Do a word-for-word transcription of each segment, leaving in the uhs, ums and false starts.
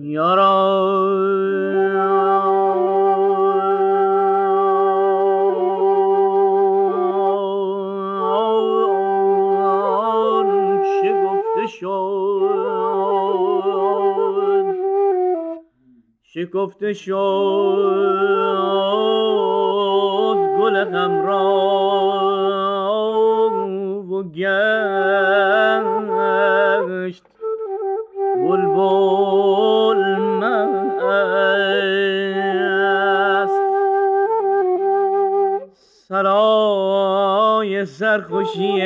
یاران چه گفته شد چه گفته شد گل غمرا و گشت بلبل مست سرای سرخوشی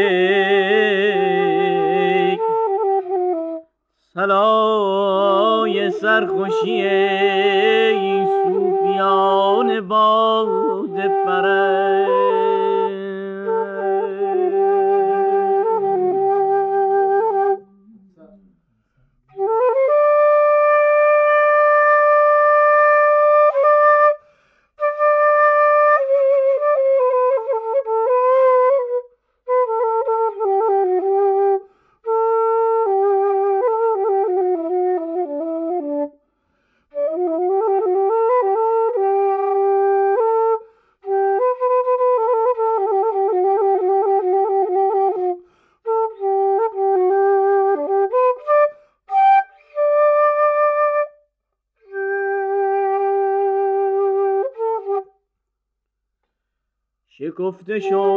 سرای سرخوشی صوفیان باده پرست شکفته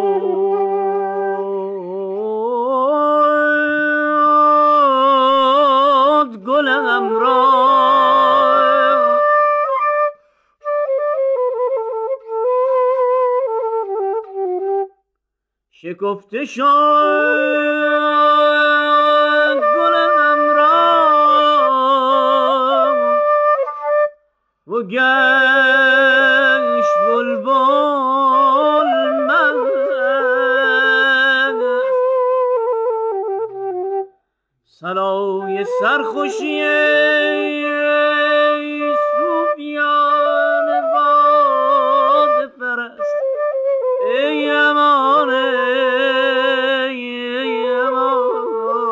شد گل غمرا شکفته شد گل غمرا و گشت بلبل سرای سرخوشی صوفیان باده پرست ای امانه ای امان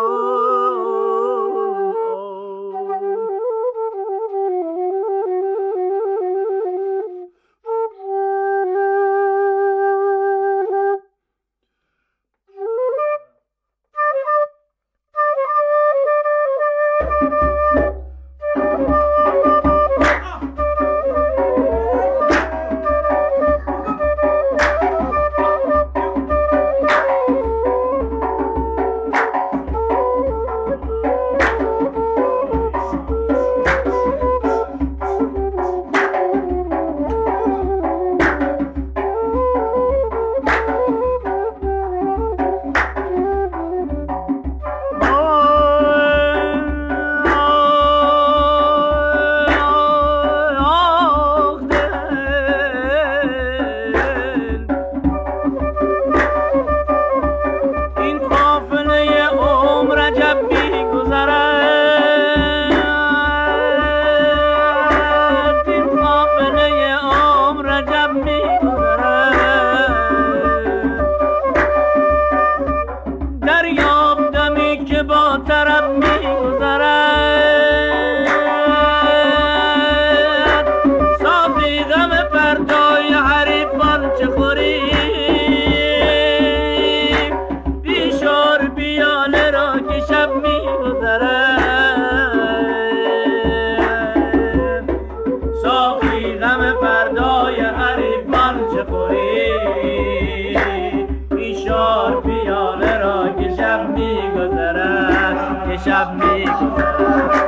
شب می‌گذرد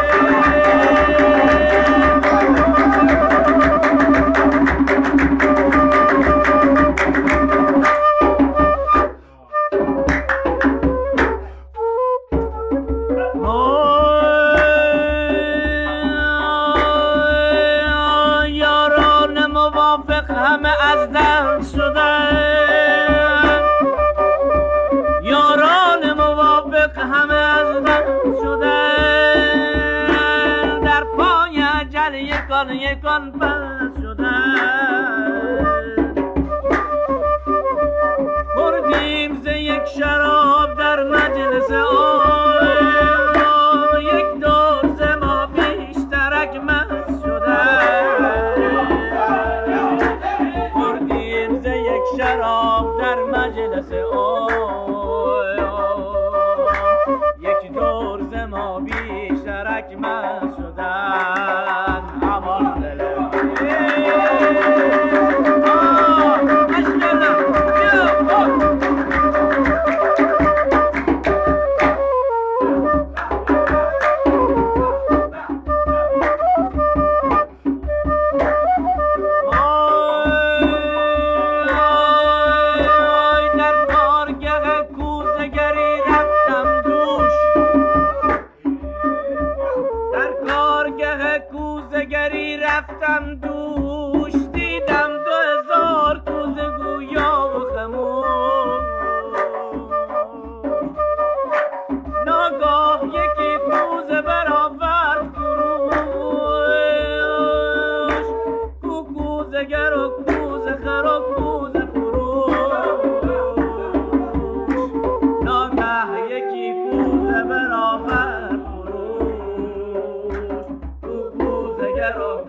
یاران موافق همه از دست شدن یاران موافق همه از دست شدن در پای اجل یکان یکان پس شدن خوردیم ز یک شراب در مجلس آن یک دور ز ما بی شرک من شدن امان دلم رفتم دوش دیدم دو هزار کوزه گویا و خموش ناگاه یکی کوزه برآورد خروش کو کوزه گر و کوزه خر و کوزه فروش ناگاه یکی کوزه برآورد خروش کو کوزه گر و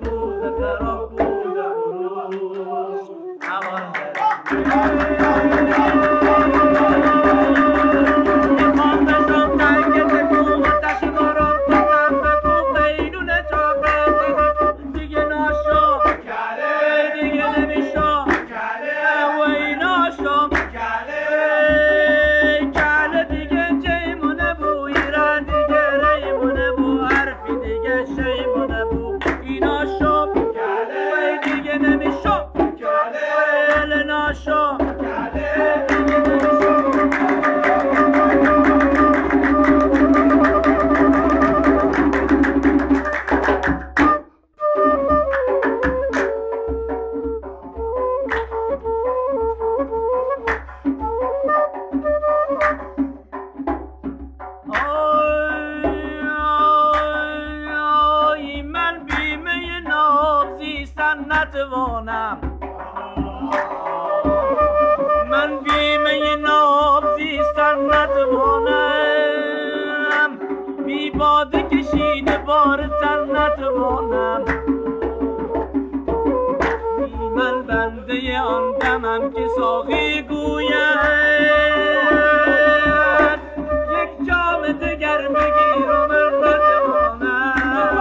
نتوانم من بیمه ناب زیستن نتوانم بی باده کشیده بار تن نتوانم من بنده آن دمم که ساقی گوید یک جام دگر بگیر و من نتوانم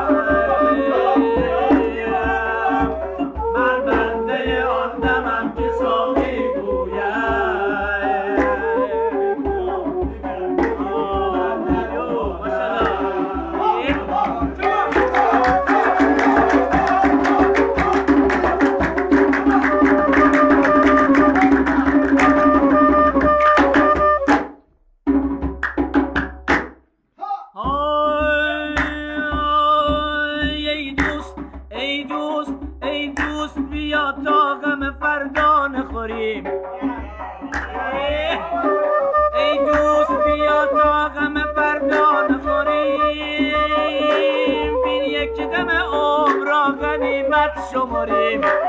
بیا تا غم فردا نخوریم ای دوست بیا تا غم فردا نخوریم بین یک دم عمر را غنیمت شمریم